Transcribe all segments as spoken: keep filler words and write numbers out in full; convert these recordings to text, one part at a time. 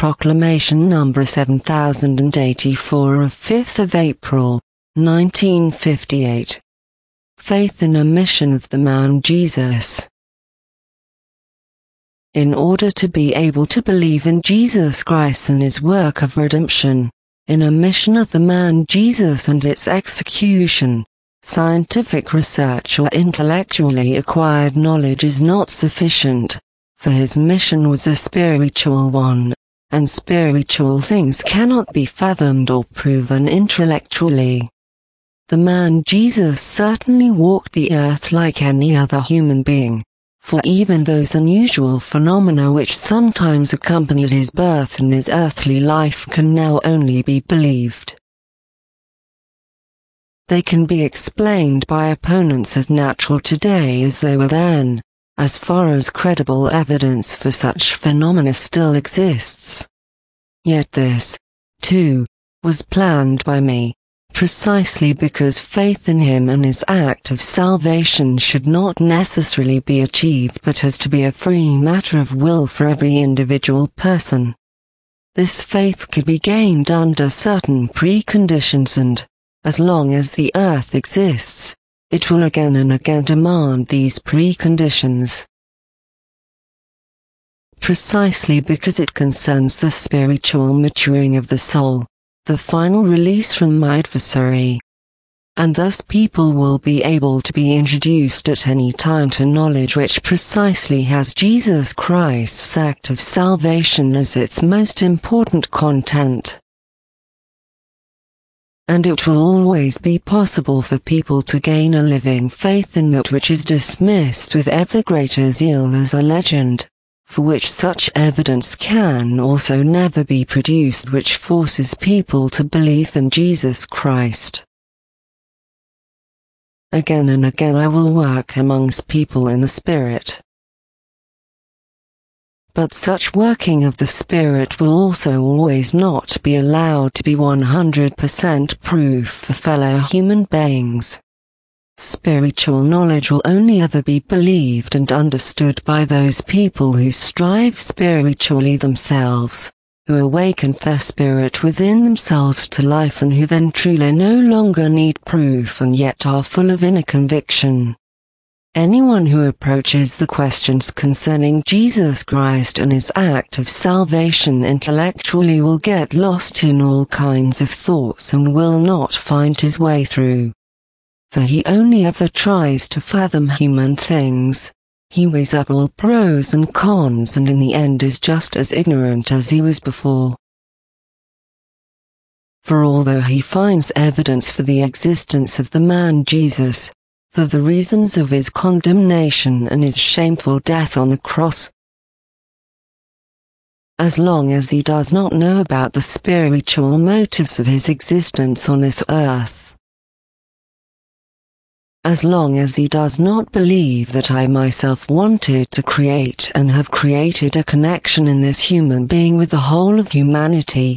Proclamation number seven thousand eighty-four of fifth of April, nineteen fifty-eight. Faith in a mission of the man Jesus. In order to be able to believe in Jesus Christ and his work of redemption, in a mission of the man Jesus and its execution, scientific research or intellectually acquired knowledge is not sufficient, for his mission was a spiritual one, and spiritual things cannot be fathomed or proven intellectually. The man Jesus certainly walked the earth like any other human being, for even those unusual phenomena which sometimes accompanied his birth and his earthly life can now only be believed. They can be explained by opponents as natural today as they were then, as far as credible evidence for such phenomena still exists. Yet this, too, was planned by me, precisely because faith in him and his act of salvation should not necessarily be achieved but has to be a free matter of will for every individual person. This faith could be gained under certain preconditions and, as long as the earth exists, it will again and again demand these preconditions. Precisely because it concerns the spiritual maturing of the soul, the final release from my adversary. And thus people will be able to be introduced at any time to knowledge which precisely has Jesus Christ's act of salvation as its most important content. And it will always be possible for people to gain a living faith in that which is dismissed with ever greater zeal as a legend, for which such evidence can also never be produced, which forces people to believe in Jesus Christ. Again and again I will work amongst people in the Spirit. But such working of the Spirit will also always not be allowed to be one hundred percent proof for fellow human beings. Spiritual knowledge will only ever be believed and understood by those people who strive spiritually themselves, who awaken their spirit within themselves to life and who then truly no longer need proof and yet are full of inner conviction. Anyone who approaches the questions concerning Jesus Christ and his act of salvation intellectually will get lost in all kinds of thoughts and will not find his way through. For he only ever tries to fathom human things. He weighs up all pros and cons and in the end is just as ignorant as he was before. For although he finds evidence for the existence of the man Jesus, for the reasons of his condemnation and his shameful death on the cross, as long as he does not know about the spiritual motives of his existence on this earth, as long as he does not believe that I myself wanted to create and have created a connection in this human being with the whole of humanity,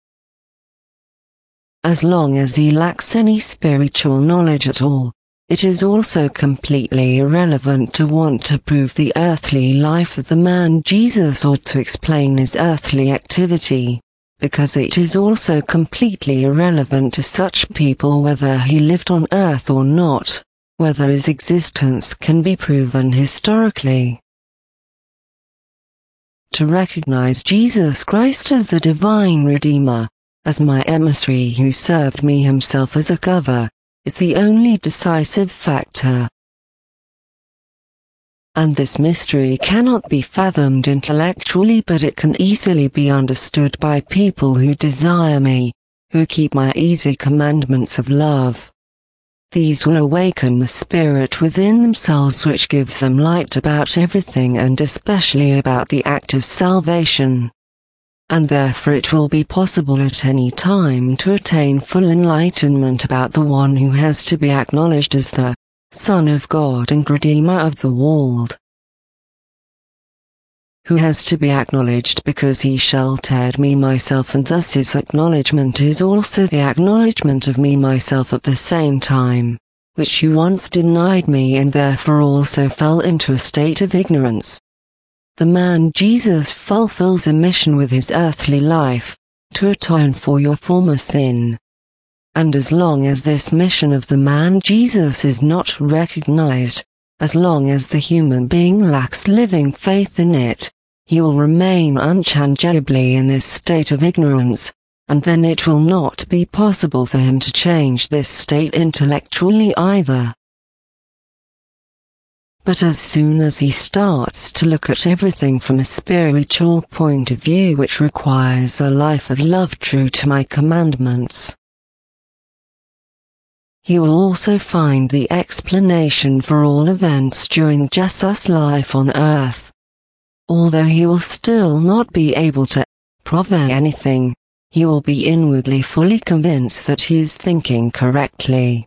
as long as he lacks any spiritual knowledge at all, it is also completely irrelevant to want to prove the earthly life of the man Jesus or to explain his earthly activity, because it is also completely irrelevant to such people whether he lived on earth or not, whether his existence can be proven historically. To recognize Jesus Christ as the divine Redeemer, as my emissary who served me himself as a giver, is the only decisive factor. And this mystery cannot be fathomed intellectually, but it can easily be understood by people who desire me, who keep my easy commandments of love. These will awaken the spirit within themselves which gives them light about everything and especially about the act of salvation. And therefore it will be possible at any time to attain full enlightenment about the one who has to be acknowledged as the Son of God and Redeemer of the world, who has to be acknowledged because he sheltered me myself, and thus his acknowledgment is also the acknowledgment of me myself at the same time, which you once denied me and therefore also fell into a state of ignorance. The man Jesus fulfills a mission with his earthly life, to atone for your former sin. And as long as this mission of the man Jesus is not recognized, as long as the human being lacks living faith in it, he will remain unchangeably in this state of ignorance, and then it will not be possible for him to change this state intellectually either. But as soon as he starts to look at everything from a spiritual point of view, which requires a life of love true to my commandments, he will also find the explanation for all events during Jesus' life on earth. Although he will still not be able to prove anything, he will be inwardly fully convinced that he is thinking correctly.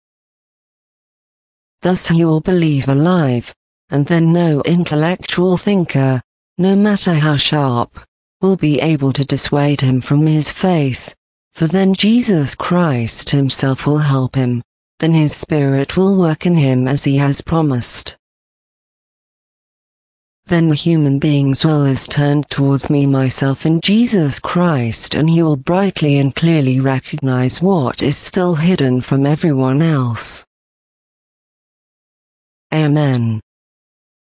Thus he will believe alive, and then no intellectual thinker, no matter how sharp, will be able to dissuade him from his faith. For then Jesus Christ himself will help him, then his Spirit will work in him as he has promised. Then the human being's will is turned towards me myself in Jesus Christ, and he will brightly and clearly recognize what is still hidden from everyone else. Amen.